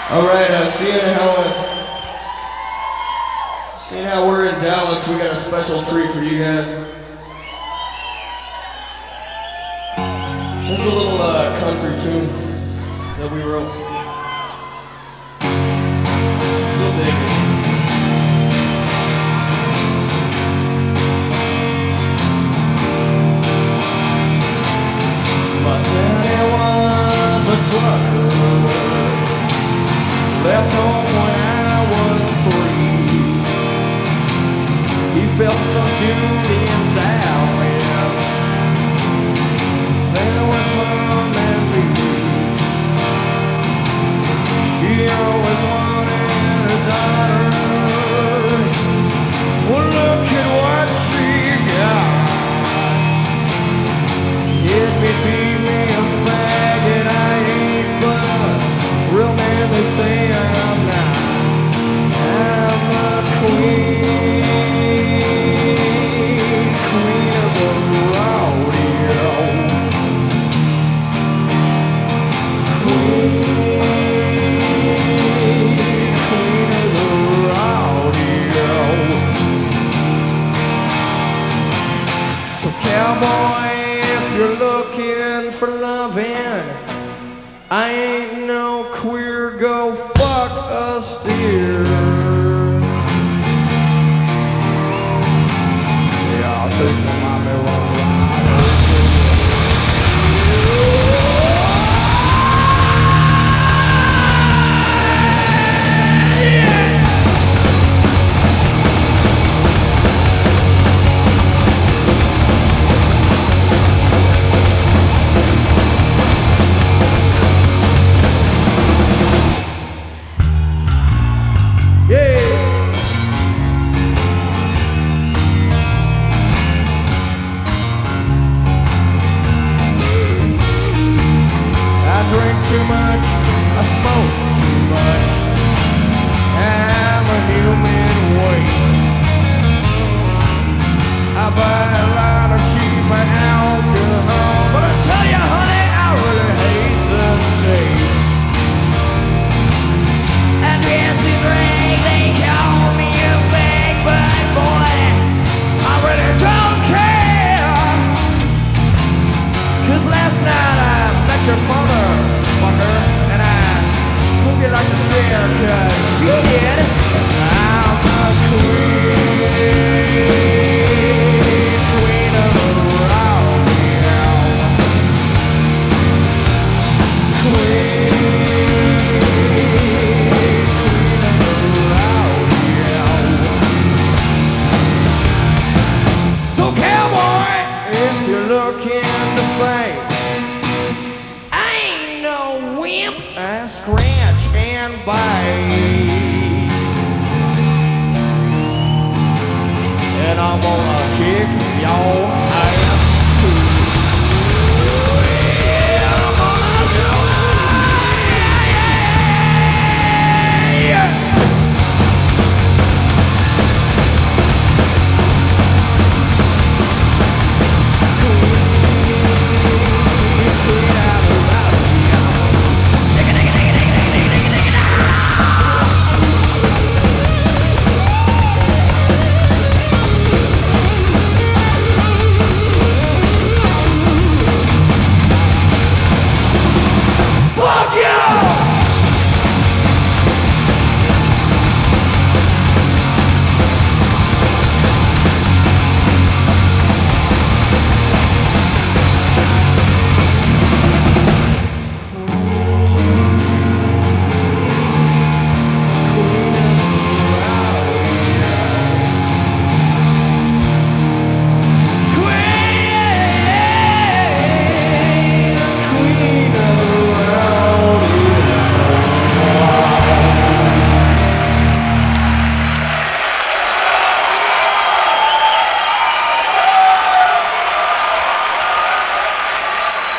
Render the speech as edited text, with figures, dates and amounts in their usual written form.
All right, seeing how we're in Dallas, we got a special treat for you guys. This is a little country tune that we wrote. You'll dig it. My daddy was a trucker, left home when I was 3. He felt some duty in Dallas. There was mom and me. She always wanted a daughter. Well, look at what she got. Hit me, beat me, a faggot I ain't, but a real man they say I'm not. I'm a queen of the rodeo. Queen of the rodeo. So cowboy, if you're looking for loving, I ain't no queer, go fuck a steer. Yeah, I think I might be wrong. Too much, I smoke too much. I'm a human waste. I buy a lot of cheap alcohol, but I tell you, honey, I really hate the taste. And yes, in drink, they call me a fake, but boy, I really don't care. 'Cause last night I met your mother, and I hope you like to share, 'cause she did. I'm a queen of the rodeo. Queen of the rodeo. So cowboy, if you're looking to fight, I scratch and bite, and I'm gonna kick your ass.